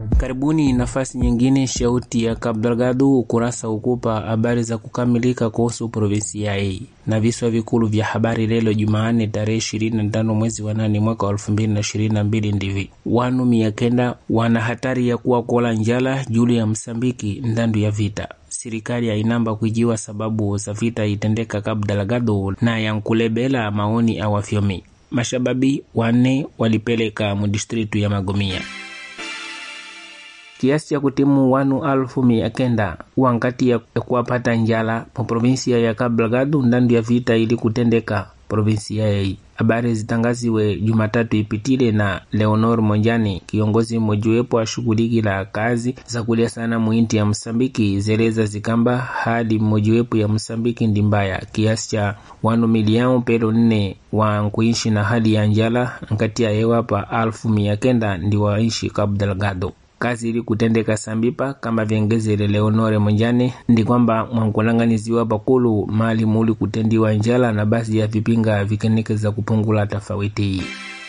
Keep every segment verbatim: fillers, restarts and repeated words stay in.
Karibuni nafasi nyingine shauti ya Cabo Delgado, ukurasa ukupa habari za kukamilika kuhusu provinsia hii na viswa vikulu vya habari. Lelo Jumanne tarehe ishirini na tano mwezi wa nane mwaka wa elfu mbili na ishirini na mbili ndivi wanu mia kenda wana hatari ya kuwa kola njala juli ya Msambiki ndandu ya vita. Serikali ya inamba kujiwa sababu za vita itendeka Cabo Delgado na yankulebela maoni awafyomi. Mashababi wane walipeleka mudistritu ya Magomia. Kiasi cha kutimu wanu alfu mia kenda wankati ya kuwapata njala po provinsia ya Cabo Delgado ndandu ya vita ili kutendeka provinsia hii. Habari zitangaziwe Jumatatu ipitile na Leonor Monjani, kiongozi mojuwepo wa shughuliki la kazi za kulia sana muinti ya Msambiki, zeleza zikamba hali mojuwepo ya Msambiki ndimbaya. Kiasi cha wanu milioni pero nne wa kuishi na hali ya njala nkati ya hewa pa alfu mia kenda ndi waishi Cabo Delgado. Kazi ili kutendeka sambipa kama viengezele Leonore Monjane ndi kwamba mwankulanganiziwa bakulu mali muli kutendiwa njala na basi ya vipinga vikeneke za kupungula tofauti.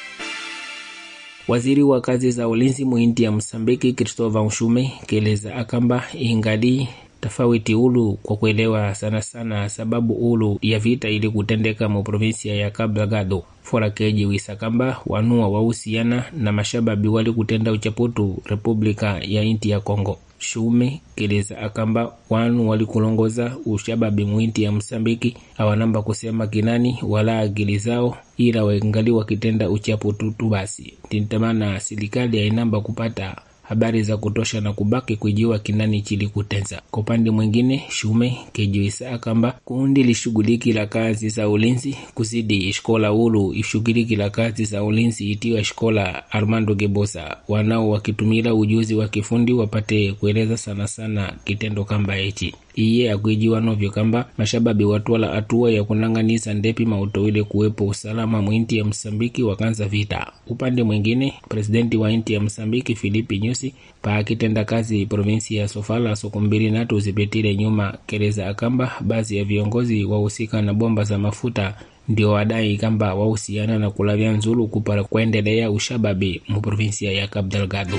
Waziri wa kazi za ulinzi muinti ya Msambiki Christopher Nshume keleza akamba ingali tofauti ulu kwa kuelewa sana sana sababu ulu ya vita ili kutendeka mu provinsia ya Cabo Delgado. Fora keji wisakamba wanua wahusiana na mashababi wali kutenda uchaputu Republika ya inti ya Kongo. Shume keleza akamba wanu wali kulongoza ushababi muinti ya Msambiki awanamba kusema kinani wala agili zao ila wengali wakitenda uchaputu tubasi. Tintamana serikali ya inamba kupata habari za kutosha na kubaki kujiwa kinani chili kutenza. Kwa upande mwingine, Shume kejiwisa akamba kundi lishughuliki la kazi za ulinzi kuzidi shkola ulu ishughuliki la kazi za ulinzi itiwa shkola Armando Gebosa, wanao wakitumila ujuzi wa kifundi wapate kueleza sana sana kitendo kamba echi. Iye akuijiwa novyo kamba mashababi watuala atua ya kunanganiza ndepi mautowile kuwepo usalama muinti ya Msambiki wakanza vita. Upande mwingine, presidenti wa inti ya Msambiki Filipi Nyusi pa akitenda kazi provinsi ya Sofala sokumbili natu zipetile nyuma keleza akamba bazi ya viongozi wahusika na bomba za mafuta ndio wadai kamba wahusiana na kulavya nzulu kupara kuendelea ushababi mu provinsia ya Cabo Delgado.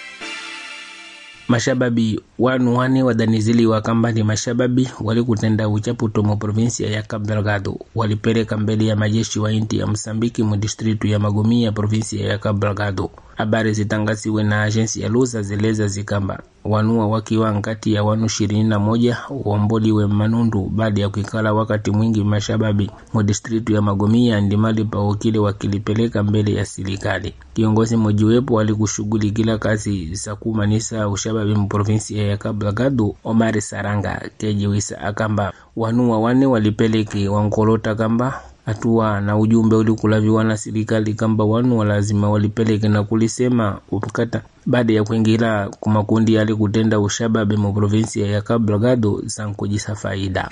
Mashababi wanu wane wadanizili wakamba ni mashababi wali kutenda uchaputo mu provinsia ya Cabo Delgado walipeleka mbele ya majeshi wa inti ya Msambiki mu distritu ya Magomia provinsia ya Cabo Delgado. Habari zitangasiwe na agensi ya Luza zeleza zikamba wanua wakiwa ngati ya wanu ishirini na moja uomboliwe manundu baada ya kuikala wakati mwingi mashababi mu distritu ya Magomia ndimali pa wakile wakilipeleka mbele ya serikali. Kiongozi mojuwepo walikushughulikia kazi za kumanisa ushababi mu provinsia ya Cabo Delgado Omar Saranga kejiwisa akamba wanua wane walipeleki wankolota kamba atua na ujumbe uli kulaviwa na serikali kamba wanu lazima walipeleke na kulisema upukata baada ya kuingira kumakundi yali kutenda ushababi mu provinsia ya Cabo Delgado sankujisa faida.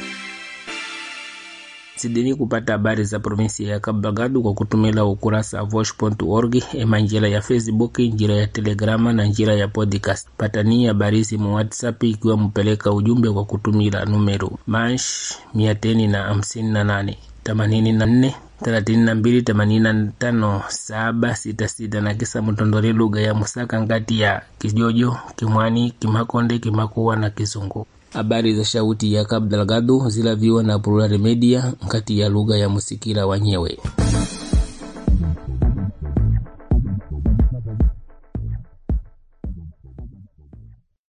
Sidini kupata habari za provinsia ya Cabo Delgado kwa kutumila ukurasa voice dot org, ema njira ya Facebook, njira ya Telegrama na njira ya podcast. Patani habari mu WhatsApp ikiwa mpeleka ujumbe kwa kutumila numero mash mia teni na hamsini na nane themanini na nne thelathini na mbili themanini na tano saba sita sita na kisa mtondore lugha ya Musaka ngati ya Kijojo, Kimwani, Kimakonde, Kimakuwa na Kizungu. Habari za shauti ya Cabo Delgado zilaviwa na Plural Media ngati ya lugha ya Musikila wanyewe.